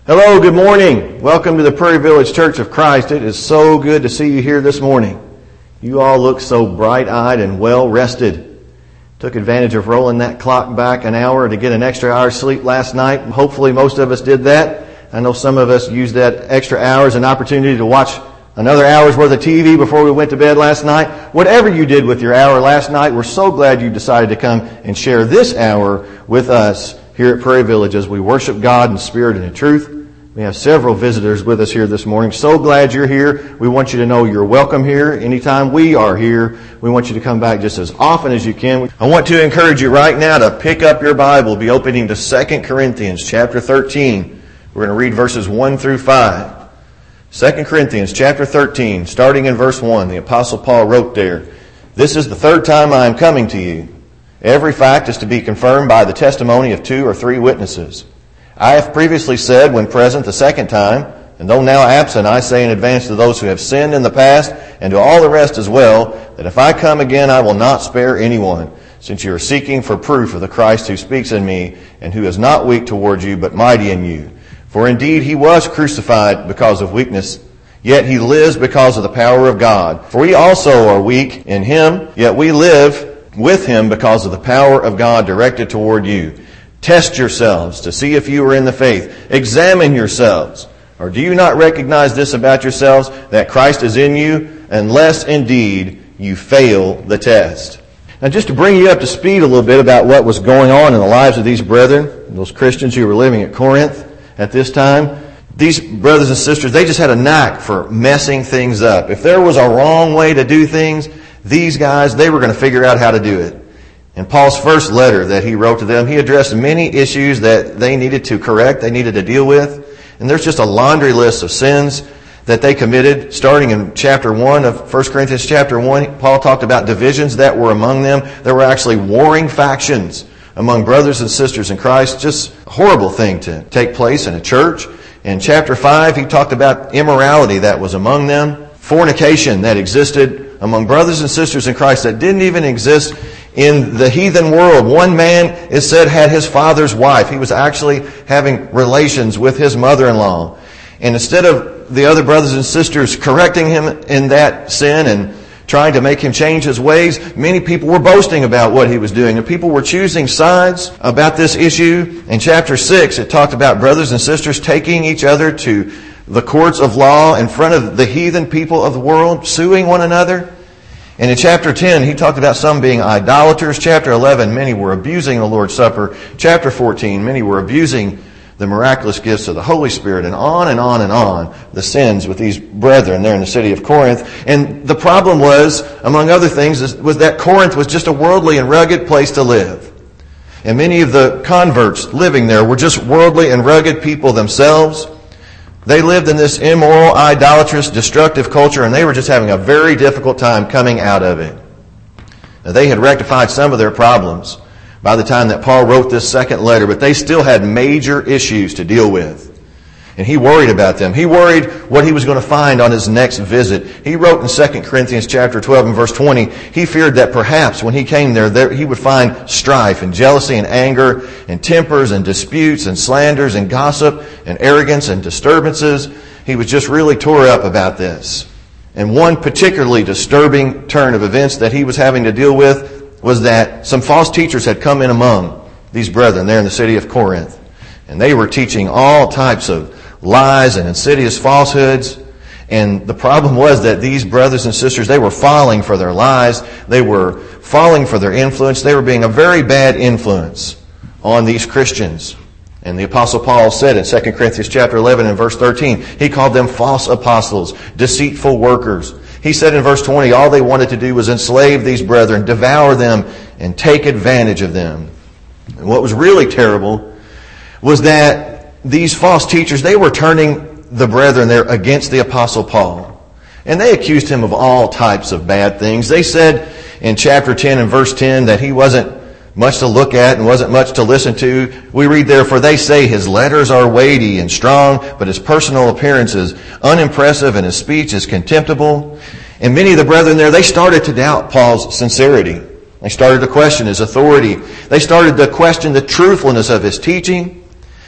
Hello, good morning. Welcome to the Prairie Village Church of Christ. It is so good to see you here this morning. You all look so bright-eyed and well-rested. Took advantage of rolling that clock back an hour to get an extra hour's sleep last night. Hopefully most of us did that. I know some of us used that extra hour as an opportunity to watch another hour's worth of TV before we went to bed last night. Whatever you did with your hour last night, we're so glad you decided to come and share this hour with us here at Prairie Village as we worship God in spirit and in truth. We have several visitors with us here this morning. So glad you're here. We want you to know you're welcome here. Anytime we are here, we want you to come back just as often as you can. I want to encourage you right now to pick up your Bible, be opening to 2 Corinthians chapter 13. We're going to read verses 1 through 5. 2 Corinthians chapter 13, starting in verse 1, the Apostle Paul wrote there, "This is the third time I am coming to you. Every fact is to be confirmed by the testimony of 2 or 3 witnesses. I have previously said when present the second time, and though now absent, I say in advance to those who have sinned in the past and to all the rest as well, that if I come again I will not spare anyone, since you are seeking for proof of the Christ who speaks in me and who is not weak towards you but mighty in you. For indeed he was crucified because of weakness, yet he lives because of the power of God. For we also are weak in him, yet we live with him because of the power of God directed toward you. Test yourselves to see if you are in the faith. Examine yourselves. Or do you not recognize this about yourselves, that Christ is in you, unless indeed you fail the test?" Now just to bring you up to speed a little bit about what was going on in the lives of these brethren, those Christians who were living at Corinth at this time, these brothers and sisters, they just had a knack for messing things up. If there was a wrong way to do things, these guys, they were going to figure out how to do it. In Paul's first letter that he wrote to them, he addressed many issues that they needed to correct, they needed to deal with. And there's just a laundry list of sins that they committed. Starting in chapter 1 of 1 Corinthians chapter 1, Paul talked about divisions that were among them. There were actually warring factions among brothers and sisters in Christ. Just a horrible thing to take place in a church. In chapter 5, he talked about immorality that was among them. Fornication that existed among brothers and sisters in Christ that didn't even exist in the heathen world. One man, it said, had his father's wife. He was actually having relations with his mother-in-law. And instead of the other brothers and sisters correcting him in that sin and trying to make him change his ways, many people were boasting about what he was doing. And people were choosing sides about this issue. In chapter 6, it talked about brothers and sisters taking each other to the courts of law in front of the heathen people of the world, suing one another. And in chapter 10, he talked about some being idolaters. Chapter 11, many were abusing the Lord's Supper. Chapter 14, many were abusing the miraculous gifts of the Holy Spirit, and on and on and on, the sins with these brethren there in the city of Corinth. And the problem was, among other things, was that Corinth was just a worldly and rugged place to live. And many of the converts living there were just worldly and rugged people themselves. They lived in this immoral, idolatrous, destructive culture, and they were just having a very difficult time coming out of it. Now, they had rectified some of their problems by the time that Paul wrote this second letter, but they still had major issues to deal with. And he worried about them. He worried what he was going to find on his next visit. He wrote in 2 Corinthians chapter 12 and verse 20, he feared that perhaps when he came there he would find strife and jealousy and anger and tempers and disputes and slanders and gossip and arrogance and disturbances. He was just really tore up about this. And one particularly disturbing turn of events that he was having to deal with was that some false teachers had come in among these brethren there in the city of Corinth. And they were teaching all types of lies and insidious falsehoods. And the problem was that these brothers and sisters, they were falling for their lies. They were falling for their influence. They were being a very bad influence on these Christians. And the Apostle Paul said in 2 Corinthians chapter 11 and verse 13, he called them false apostles, deceitful workers. He said in verse 20, all they wanted to do was enslave these brethren, devour them, and take advantage of them. And what was really terrible was that these false teachers, they were turning the brethren there against the Apostle Paul. And they accused him of all types of bad things. They said in chapter 10 and verse 10 that he wasn't much to look at and wasn't much to listen to. We read there, for they say his letters are weighty and strong, but his personal appearance is unimpressive and his speech is contemptible. And many of the brethren there, they started to doubt Paul's sincerity. They started to question his authority. They started to question the truthfulness of his teaching.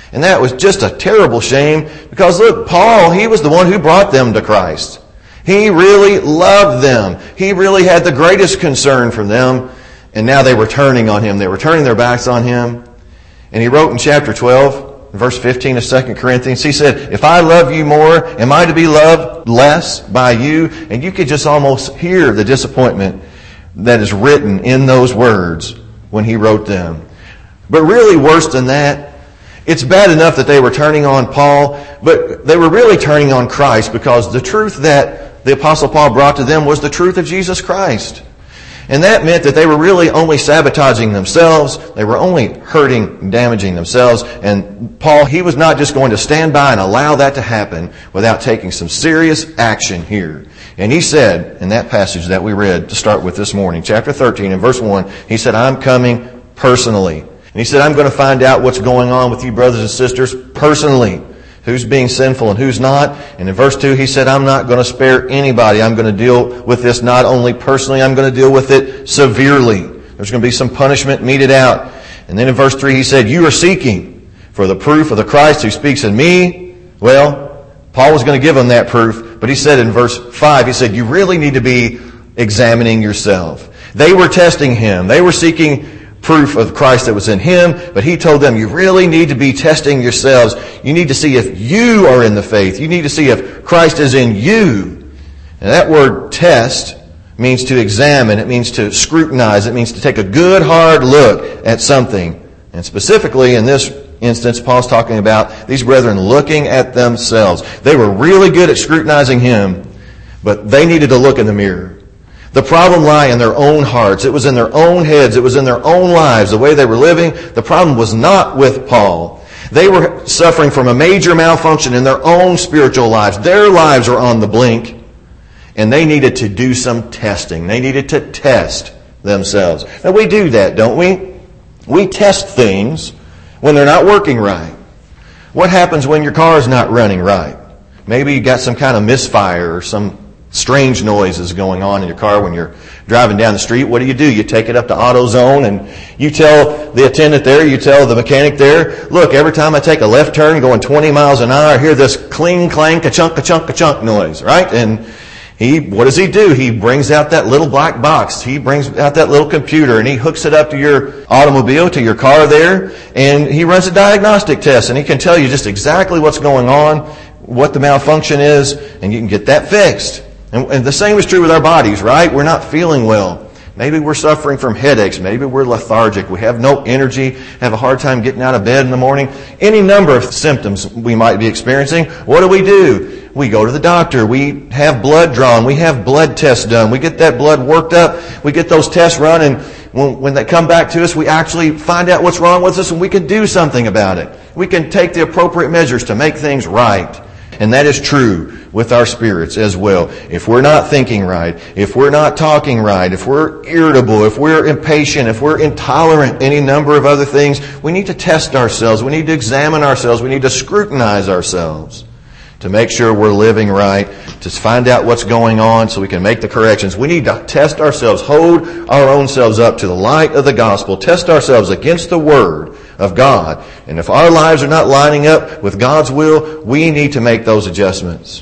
And that was just a terrible shame because look, Paul, he was the one who brought them to Christ. He really loved them. He really had the greatest concern for them. And now they were turning on him. They were turning their backs on him. And he wrote in chapter 12, verse 15 of 2 Corinthians, he said, if I love you more, am I to be loved less by you? And you could just almost hear the disappointment that is written in those words when he wrote them. But really worse than that, it's bad enough that they were turning on Paul, but they were really turning on Christ because the truth that the Apostle Paul brought to them was the truth of Jesus Christ. And that meant that they were really only sabotaging themselves. They were only hurting and damaging themselves. And Paul, he was not just going to stand by and allow that to happen without taking some serious action here. And he said, in that passage that we read to start with this morning, chapter 13 and verse 1, he said, I'm coming personally. And he said, I'm going to find out what's going on with you brothers and sisters personally. Who's being sinful and who's not. And in verse 2, he said, I'm not going to spare anybody. I'm going to deal with this not only personally, I'm going to deal with it severely. There's going to be some punishment meted out. And then in verse 3, he said, you are seeking for the proof of the Christ who speaks in me. Well, Paul was going to give them that proof. But he said in verse 5, he said, you really need to be examining yourself. They were testing him. They were seeking proof of Christ that was in him, but he told them, you really need to be testing yourselves. You need to see if you are in the faith. You need to see if Christ is in you. And that word test means to examine. It means to scrutinize. It means to take a good hard look at something. And specifically in this instance, Paul's talking about these brethren looking at themselves. They were really good at scrutinizing him, but they needed to look in the mirror. The problem lay in their own hearts. It was in their own heads. It was in their own lives, the way they were living. The problem was not with Paul. They were suffering from a major malfunction in their own spiritual lives. Their lives were on the blink, and they needed to do some testing. They needed to test themselves. Now, we do that, don't we? We test things when they're not working right. What happens when your car is not running right? Maybe you got some kind of misfire or some strange noises going on in your car when you're driving down the street. What do? You take it up to AutoZone and you tell the attendant there, you tell the mechanic there, look, every time I take a left turn going 20 miles an hour, I hear this cling, clang, ka-chunk noise, right? And what does he do? He brings out that little black box. He brings out that little computer and he hooks it up to your automobile, to your car there, and he runs a diagnostic test and he can tell you just exactly what's going on, what the malfunction is, and you can get that fixed. And the same is true with our bodies, right? We're not feeling well. Maybe we're suffering from headaches. Maybe we're lethargic. We have no energy, have a hard time getting out of bed in the morning. Any number of symptoms we might be experiencing. What do? We go to the doctor. We have blood drawn. We have blood tests done. We get that blood worked up. We get those tests run, and when they come back to us, we actually find out what's wrong with us, and we can do something about it. We can take the appropriate measures to make things right. And that is true with our spirits as well. If we're not thinking right, if we're not talking right, if we're irritable, if we're impatient, if we're intolerant, any number of other things, we need to test ourselves. We need to examine ourselves. We need to scrutinize ourselves to make sure we're living right, to find out what's going on so we can make the corrections. We need to test ourselves, hold our own selves up to the light of the gospel, test ourselves against the Word of God. And if our lives are not lining up with God's will, we need to make those adjustments.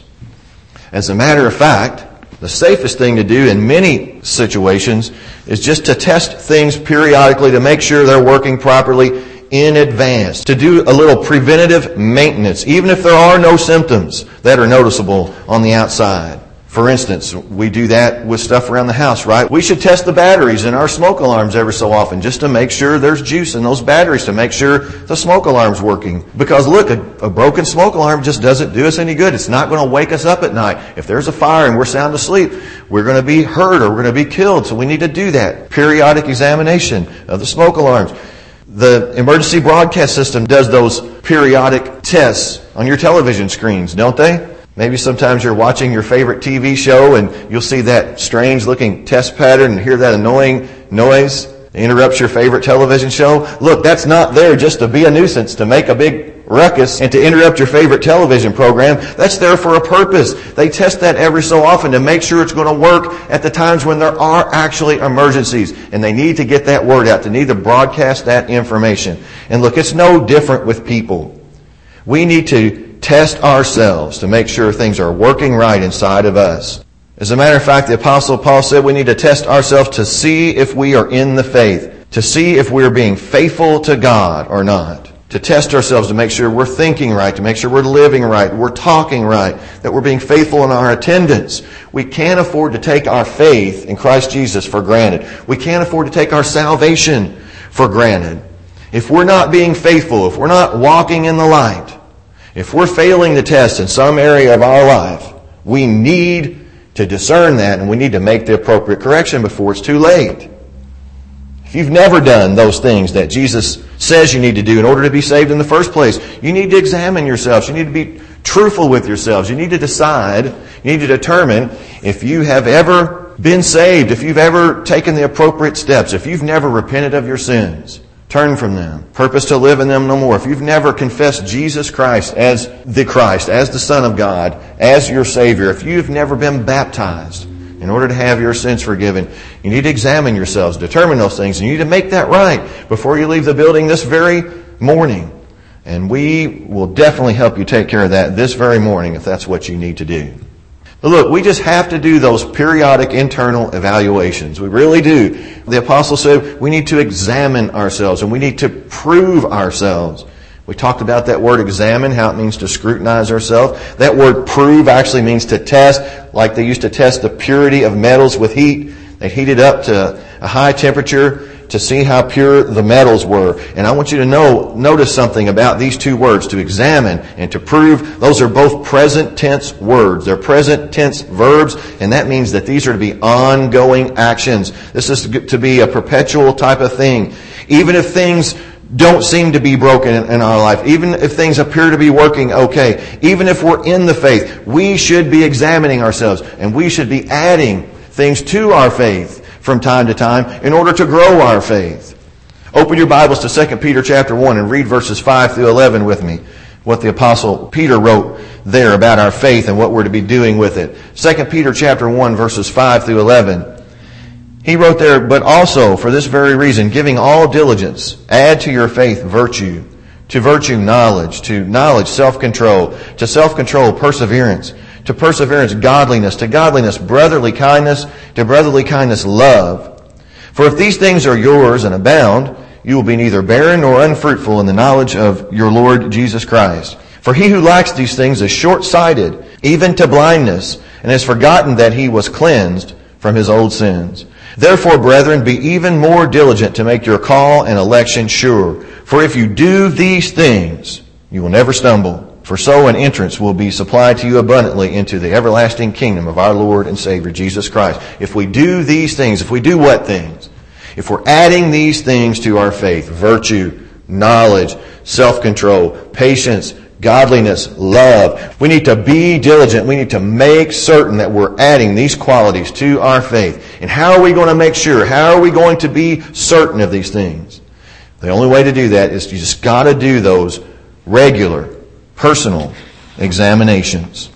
As a matter of fact, the safest thing to do in many situations is just to test things periodically to make sure they're working properly in advance, to do a little preventative maintenance, even if there are no symptoms that are noticeable on the outside. For instance, we do that with stuff around the house, right? We should test the batteries in our smoke alarms every so often just to make sure there's juice in those batteries, to make sure the smoke alarm's working. Because look, a broken smoke alarm just doesn't do us any good. It's not going to wake us up at night. If there's a fire and we're sound asleep, we're going to be hurt or we're going to be killed. So we need to do that. Periodic examination of the smoke alarms. The emergency broadcast system does those periodic tests on your television screens, don't they? Maybe sometimes you're watching your favorite TV show and you'll see that strange looking test pattern and hear that annoying noise that interrupts your favorite television show. Look, that's not there just to be a nuisance, to make a big ruckus and to interrupt your favorite television program. That's there for a purpose. They test that every so often to make sure it's going to work at the times when there are actually emergencies. And they need to get that word out. They need to broadcast that information. And look, it's no different with people. We need to test ourselves to make sure things are working right inside of us. As a matter of fact, the Apostle Paul said we need to test ourselves to see if we are in the faith, to see if we are being faithful to God or not. To test ourselves to make sure we're thinking right, to make sure we're living right, we're talking right, that we're being faithful in our attendance. We can't afford to take our faith in Christ Jesus for granted. We can't afford to take our salvation for granted. If we're not being faithful, if we're not walking in the light, if we're failing the test in some area of our life, we need to discern that and we need to make the appropriate correction before it's too late. If you've never done those things that Jesus says you need to do in order to be saved in the first place, you need to examine yourselves. You need to be truthful with yourselves. You need to decide, you need to determine if you have ever been saved, if you've ever taken the appropriate steps, if you've never repented of your sins, turn from them, purpose to live in them no more. If you've never confessed Jesus Christ, as the Son of God, as your Savior, if you've never been baptized in order to have your sins forgiven, you need to examine yourselves, determine those things, and you need to make that right before you leave the building this very morning. And we will definitely help you take care of that this very morning if that's what you need to do. But look, we just have to do those periodic internal evaluations. We really do. The apostle said we need to examine ourselves and we need to prove ourselves. We talked about that word examine, how it means to scrutinize ourselves. That word prove actually means to test, like they used to test the purity of metals with heat. They heated up to a high temperature to see how pure the metals were. And I want you to notice something about these two words, to examine and to prove. Those are both present tense words. They're present tense verbs, and that means that these are to be ongoing actions. This is to be a perpetual type of thing. Even if things don't seem to be broken in our life, even if things appear to be working okay, even if we're in the faith, we should be examining ourselves, and we should be adding things to our faith from time to time in order to grow our faith. Open your Bibles to 2 Peter chapter 1 and read verses 5 through 11 with me. What the Apostle Peter wrote there about our faith and what we're to be doing with it. 2 Peter chapter 1 verses 5 through 11. He wrote there, "But also for this very reason, giving all diligence, add to your faith virtue, to virtue knowledge, to knowledge self-control, to self-control perseverance, to perseverance godliness, to godliness brotherly kindness, to brotherly kindness love. For if these things are yours and abound, you will be neither barren nor unfruitful in the knowledge of your Lord Jesus Christ. For he who lacks these things is short-sighted, even to blindness, and has forgotten that he was cleansed from his old sins. Therefore, brethren, be even more diligent to make your call and election sure. For if you do these things, you will never stumble. For so an entrance will be supplied to you abundantly into the everlasting kingdom of our Lord and Savior, Jesus Christ." If we do these things, if we do what things? If we're adding these things to our faith, virtue, knowledge, self-control, patience, godliness, love, we need to be diligent. We need to make certain that we're adding these qualities to our faith. And how are we going to make sure? How are we going to be certain of these things? The only way to do that is you just got to do those regular, personal examinations.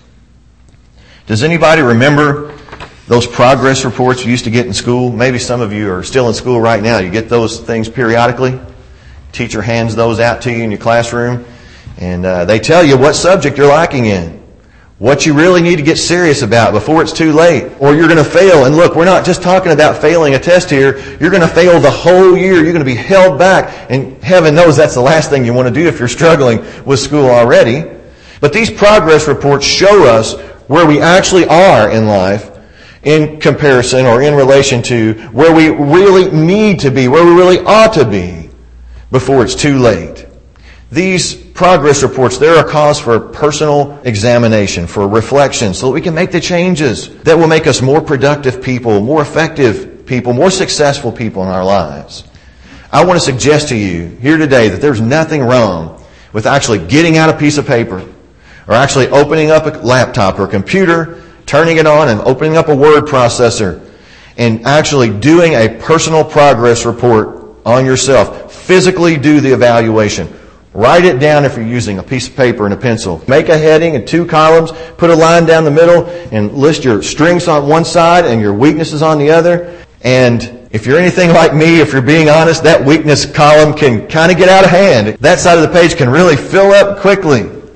Does anybody remember those progress reports you used to get in school? Maybe some of you are still in school right now. You get those things periodically. Teacher hands those out to you in your classroom. And they tell you what subject you're lacking in, what you really need to get serious about before it's too late, or you're going to fail. And look, we're not just talking about failing a test here. You're going to fail the whole year. You're going to be held back. And heaven knows that's the last thing you want to do if you're struggling with school already. But these progress reports show us where we actually are in life in comparison or in relation to where we really need to be, where we really ought to be before it's too late. These progress reports, they're a cause for personal examination, for reflection, so that we can make the changes that will make us more productive people, more effective people, more successful people in our lives. I want to suggest to you here today that there's nothing wrong with actually getting out a piece of paper or actually opening up a laptop or a computer, turning it on and opening up a word processor and actually doing a personal progress report on yourself. Physically do the evaluation. Write it down if you're using a piece of paper and a pencil. Make a heading and 2 columns. Put a line down the middle and list your strengths on one side and your weaknesses on the other. And if you're anything like me, if you're being honest, that weakness column can kind of get out of hand. That side of the page can really fill up quickly.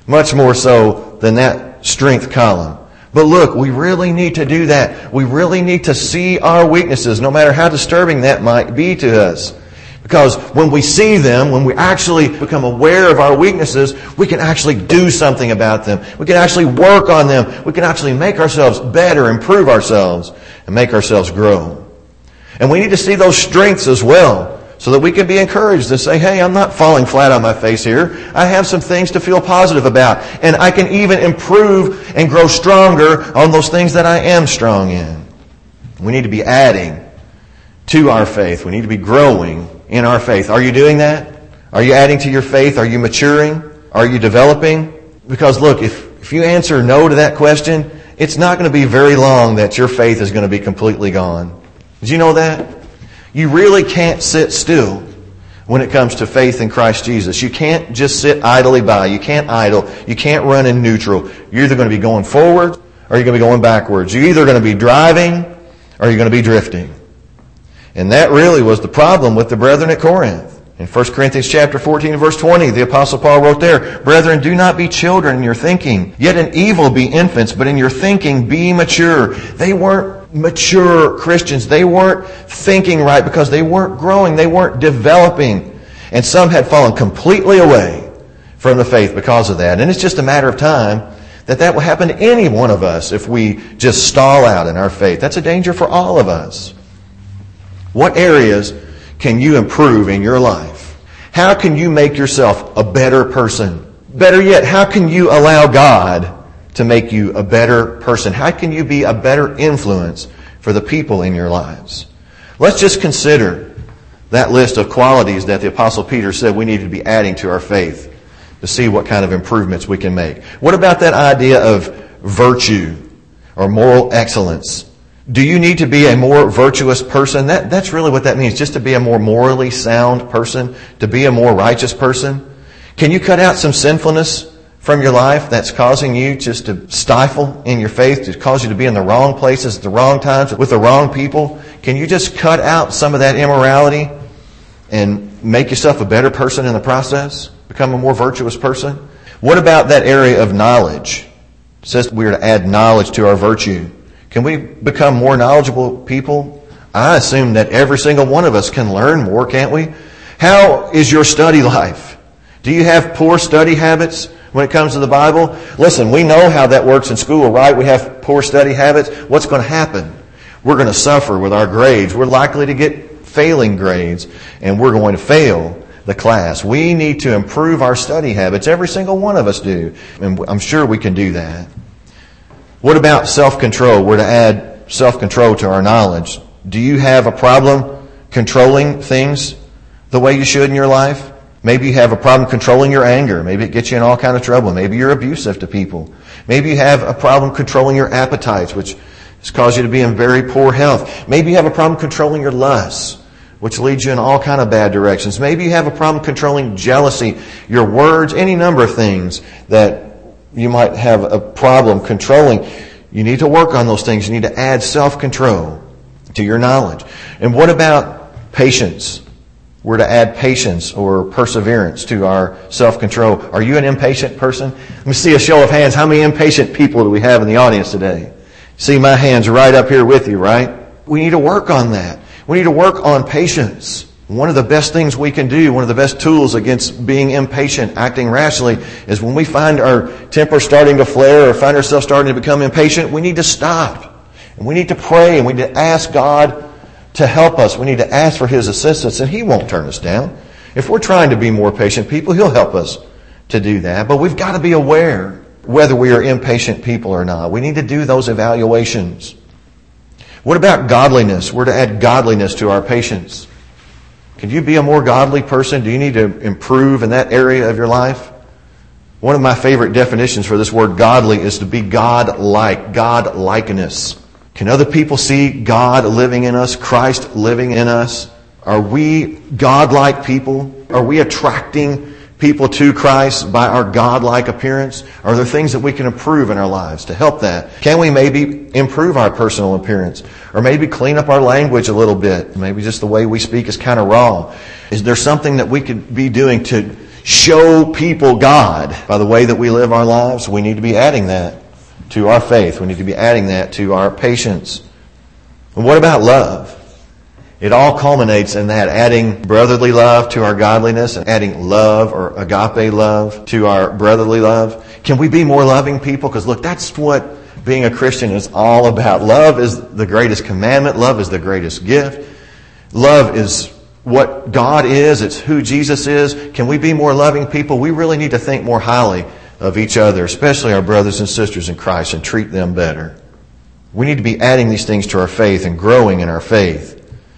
much more so than that strength column. But look, we really need to do that. We really need to see our weaknesses, no matter how disturbing that might be to us. Because when we see them, when we actually become aware of our weaknesses, we can actually do something about them. We can actually work on them. We can actually make ourselves better, improve ourselves, and make ourselves grow. And we need to see those strengths as well, so that we can be encouraged to say, hey, I'm not falling flat on my face here. I have some things to feel positive about. And I can even improve and grow stronger on those things that I am strong in. We need to be adding to our faith. We need to be growing in our faith. Are you doing that? Are you adding to your faith? Are you maturing? Are you developing? Because look, if you answer no to that question, it's not going to be very long that your faith is going to be completely gone. Did you know that? You really can't sit still when it comes to faith in Christ Jesus. You can't just sit idly by. You can't idle. You can't run in neutral. You're either going to be going forward or you're going to be going backwards. You're either going to be driving or you're going to be drifting. And that really was the problem with the brethren at Corinth. In 1 Corinthians chapter 14 and verse 20, the Apostle Paul wrote there, "Brethren, do not be children in your thinking, yet in evil be infants, but in your thinking be mature." They weren't mature Christians. They weren't thinking right because they weren't growing. They weren't developing. And some had fallen completely away from the faith because of that. And it's just a matter of time that will happen to any one of us if we just stall out in our faith. That's a danger for all of us. What areas can you improve in your life? How can you make yourself a better person? Better yet, how can you allow God to make you a better person? How can you be a better influence for the people in your lives? Let's just consider that list of qualities that the Apostle Peter said we need to be adding to our faith to see what kind of improvements we can make. What about that idea of virtue or moral excellence? Do you need to be a more virtuous person? That's really what that means, just to be a more morally sound person, to be a more righteous person. Can you cut out some sinfulness from your life that's causing you just to stifle in your faith, to cause you to be in the wrong places at the wrong times with the wrong people? Can you just cut out some of that immorality and make yourself a better person in the process? Become a more virtuous person? What about that area of knowledge? It says we're to add knowledge to our virtue. Can we become more knowledgeable people? I assume that every single one of us can learn more, can't we? How is your study life? Do you have poor study habits when it comes to the Bible? Listen, we know how that works in school, right? We have poor study habits. What's going to happen? We're going to suffer with our grades. We're likely to get failing grades, and we're going to fail the class. We need to improve our study habits. Every single one of us do. And I'm sure we can do that. What about self-control? We're to add self-control to our knowledge. Do you have a problem controlling things the way you should in your life? Maybe you have a problem controlling your anger. Maybe it gets you in all kind of trouble. Maybe you're abusive to people. Maybe you have a problem controlling your appetites, which has caused you to be in very poor health. Maybe you have a problem controlling your lusts, which leads you in all kind of bad directions. Maybe you have a problem controlling jealousy, your words, any number of things that you might have a problem controlling. You need to work on those things. You need to add self-control to your knowledge. And what about patience? We're to add patience or perseverance to our self-control. Are you an impatient person? Let me see a show of hands. How many impatient people do we have in the audience today? See my hands right up here with you, right? We need to work on that. We need to work on patience. One of the best things we can do, one of the best tools against being impatient, acting rashly, is when we find our temper starting to flare or find ourselves starting to become impatient, we need to stop. And we need to pray and we need to ask God to help us. We need to ask for His assistance, and He won't turn us down. If we're trying to be more patient people, He'll help us to do that. But we've got to be aware whether we are impatient people or not. We need to do those evaluations. What about godliness? We're to add godliness to our patience. Can you be a more godly person? Do you need to improve in that area of your life? One of my favorite definitions for this word godly is to be God-like, God-likeness. Can other people see God living in us, Christ living in us? Are we God-like people? Are we attracting people to Christ by our God-like appearance? Are there things that we can improve in our lives to help that? Can we maybe improve our personal appearance? Or maybe clean up our language a little bit? Maybe just the way we speak is kind of raw. Is there something that we could be doing to show people God by the way that we live our lives, we need to be adding that to our faith. We need to be adding that to our patience. And what about love? It all culminates in that, adding brotherly love to our godliness and adding love or agape love to our brotherly love. Can we be more loving people? Because look, that's what being a Christian is all about. Love is the greatest commandment. Love is the greatest gift. Love is what God is. It's who Jesus is. Can we be more loving people? We really need to think more highly of each other, especially our brothers and sisters in Christ, and treat them better. We need to be adding these things to our faith and growing in our faith,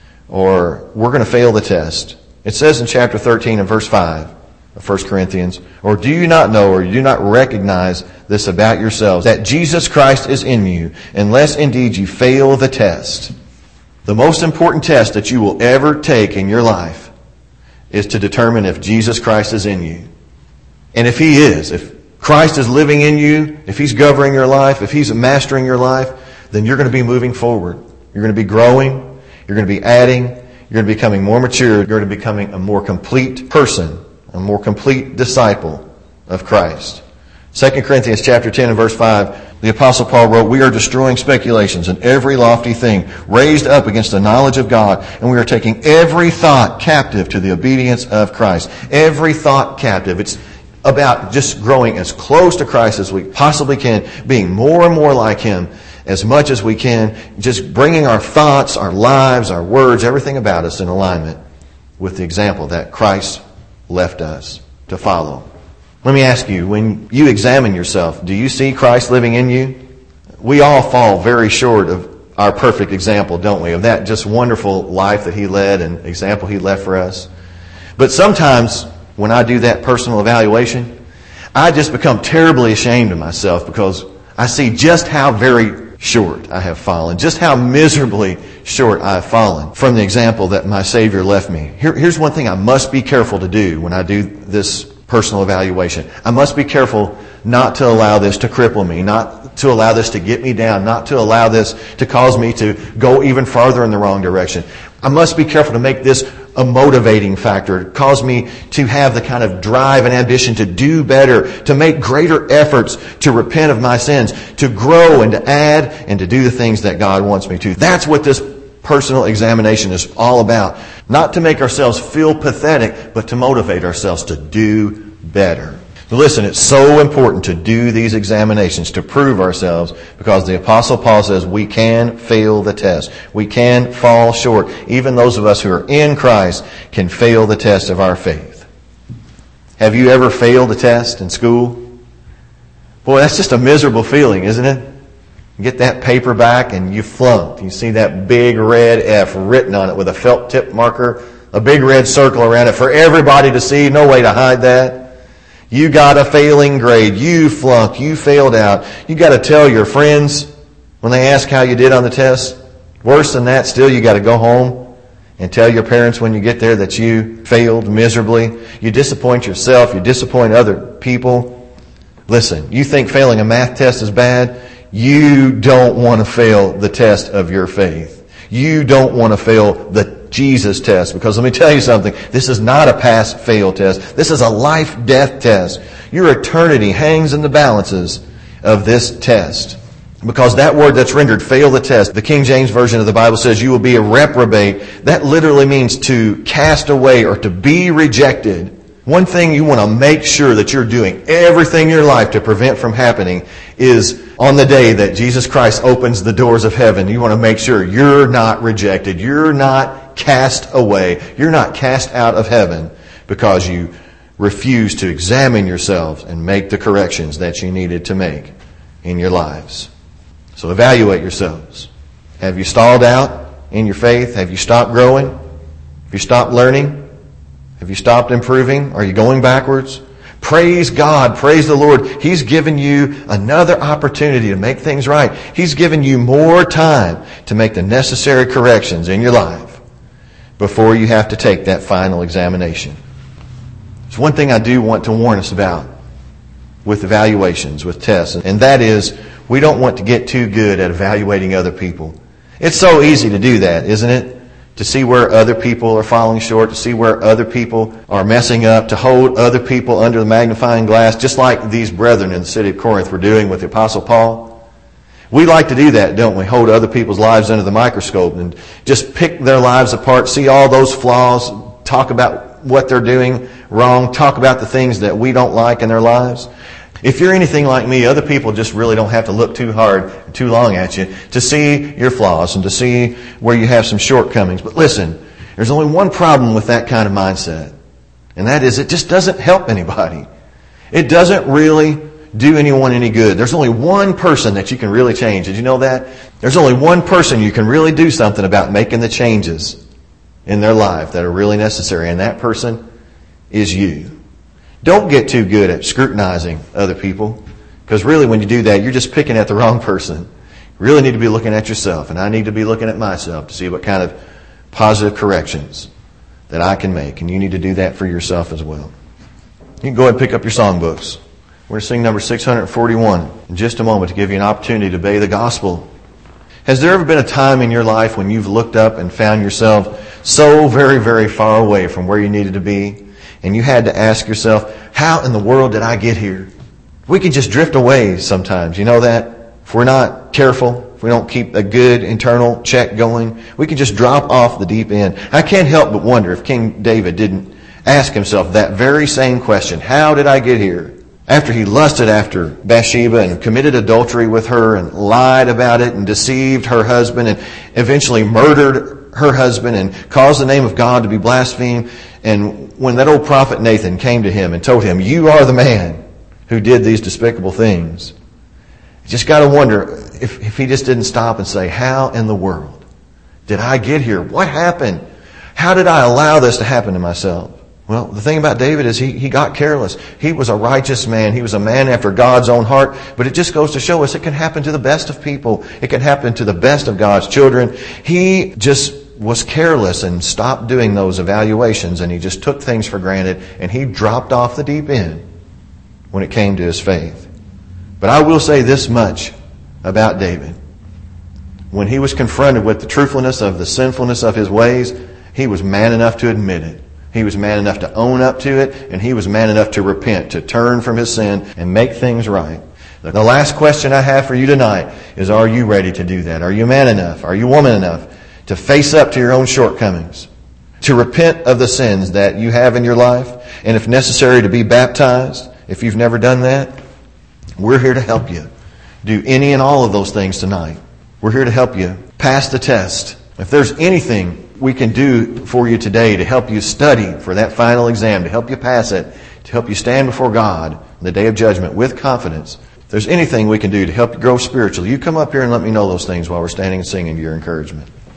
or we're going to fail the test. It says in chapter 13 and verse 5 of 1 Corinthians, or do you not know or you do not recognize this about yourselves, that Jesus Christ is in you, unless indeed you fail the test? The most important test that you will ever take in your life is to determine if Jesus Christ is in you. And if He is, if Christ is living in you, if He's governing your life, if He's mastering your life, then you're going to be moving forward. You're going to be growing. You're going to be adding. You're going to be becoming more mature. You're going to be becoming a more complete person, a more complete disciple of Christ. 2 Corinthians chapter 10 and verse 5, the Apostle Paul wrote, we are destroying speculations and every lofty thing raised up against the knowledge of God, and we are taking every thought captive to the obedience of Christ. Every thought captive. It's about just growing as close to Christ as we possibly can, being more and more like Him as much as we can, just bringing our thoughts, our lives, our words, everything about us in alignment with the example that Christ left us to follow. Let me ask you, when you examine yourself, do you see Christ living in you? We all fall very short of our perfect example, don't we? Of that just wonderful life that He led and example He left for us. But sometimes when I do that personal evaluation, I just become terribly ashamed of myself because I see just how very short I have fallen, just how miserably short I have fallen from the example that my Savior left me. Here's one thing I must be careful to do when I do this personal evaluation. I must be careful not to allow this to cripple me, not to allow this to get me down, not to allow this to cause me to go even farther in the wrong direction. I must be careful to make this a motivating factor, cause me to have the kind of drive and ambition to do better, to make greater efforts to repent of my sins, to grow and to add and to do the things that God wants me to. That's what this personal examination is all about. Not to make ourselves feel pathetic, but to motivate ourselves to do better. Listen, it's so important to do these examinations to prove ourselves, because the Apostle Paul says we can fail the test. We can fall short. Even those of us who are in Christ can fail the test of our faith. Have you ever failed a test in school? Boy, that's just a miserable feeling, isn't it? You get that paper back and you flunked. You see that big red F written on it with a felt tip marker, a big red circle around it for everybody to see. No way to hide that. You got a failing grade. You flunked. You failed out. You got to tell your friends when they ask how you did on the test. Worse than that, still, you got to go home and tell your parents when you get there that you failed miserably. You disappoint yourself. You disappoint other people. Listen, you think failing a math test is bad? You don't want to fail the test of your faith. You don't want to fail the Jesus test, because let me tell you something, this is not a pass-fail test. This is a life-death test. Your eternity hangs in the balances of this test. Because that word that's rendered fail the test, the King James Version of the Bible says you will be a reprobate. That literally means to cast away or to be rejected. One thing you want to make sure that you're doing everything in your life to prevent from happening is on the day that Jesus Christ opens the doors of heaven, you want to make sure you're not rejected. You're not cast away. You're not cast out of heaven because you refuse to examine yourselves and make the corrections that you needed to make in your lives. So evaluate yourselves. Have you stalled out in your faith? Have you stopped growing? Have you stopped learning? Have you stopped improving? Are you going backwards? Praise God. Praise the Lord. He's given you another opportunity to make things right. He's given you more time to make the necessary corrections in your life before you have to take that final examination. There's one thing I do want to warn us about with evaluations, with tests, and that is we don't want to get too good at evaluating other people. It's so easy to do that, isn't it? to see where other people are falling short, to see where other people are messing up, to hold other people under the magnifying glass, just like these brethren in the city of Corinth were doing with the Apostle Paul. We like to do that, don't we? Hold other people's lives under the microscope and just pick their lives apart, see all those flaws, talk about what they're doing wrong, talk about the things that we don't like in their lives. If you're anything like me, other people just really don't have to look too hard, too long at you to see your flaws and to see where you have some shortcomings. But listen, there's only one problem with that kind of mindset, and that is it just doesn't help anybody. It doesn't really do anyone any good. There's only one person that you can really change. Did you know that? There's only one person you can really do something about making the changes in their life that are really necessary, and that person is you. Don't get too good at scrutinizing other people, because really when you do that, you're just picking at the wrong person. You really need to be looking at yourself, and I need to be looking at myself to see what kind of positive corrections that I can make, and you need to do that for yourself as well. You can go ahead and pick up your songbooks. We're going to sing number 641 in just a moment to give you an opportunity to obey the gospel. Has there ever been a time in your life when you've looked up and found yourself so very, very far away from where you needed to be, and you had to ask yourself, how in the world did I get here? We can just drift away sometimes. You know that? If we're not careful, if we don't keep a good internal check going, we can just drop off the deep end. I can't help but wonder if King David didn't ask himself that very same question. How did I get here? After he lusted after Bathsheba and committed adultery with her and lied about it and deceived her husband and eventually murdered her husband and caused the name of God to be blasphemed. And when that old prophet Nathan came to him and told him, you are the man who did these despicable things, you just got to wonder if he just didn't stop and say, how in the world did I get here? What happened? How did I allow this to happen to myself? Well, the thing about David is he got careless. He was a righteous man. He was a man after God's own heart. But it just goes to show us it can happen to the best of people. It can happen to the best of God's children. He just was careless and stopped doing those evaluations, and he just took things for granted, and he dropped off the deep end when it came to his faith. But I will say this much about David. When he was confronted with the truthfulness of the sinfulness of his ways, he was man enough to admit it. He was man enough to own up to it, and he was man enough to repent, to turn from his sin and make things right. The last question I have for you tonight is, are you ready to do that? Are you man enough? Are you woman enough to face up to your own shortcomings, to repent of the sins that you have in your life, and if necessary to be baptized? If you've never done that, we're here to help you do any and all of those things tonight. We're here to help you pass the test. If there's anything we can do for you today to help you study for that final exam, to help you pass it, to help you stand before God on the day of judgment with confidence, if there's anything we can do to help you grow spiritually, you come up here and let me know those things while we're standing and singing to your encouragement.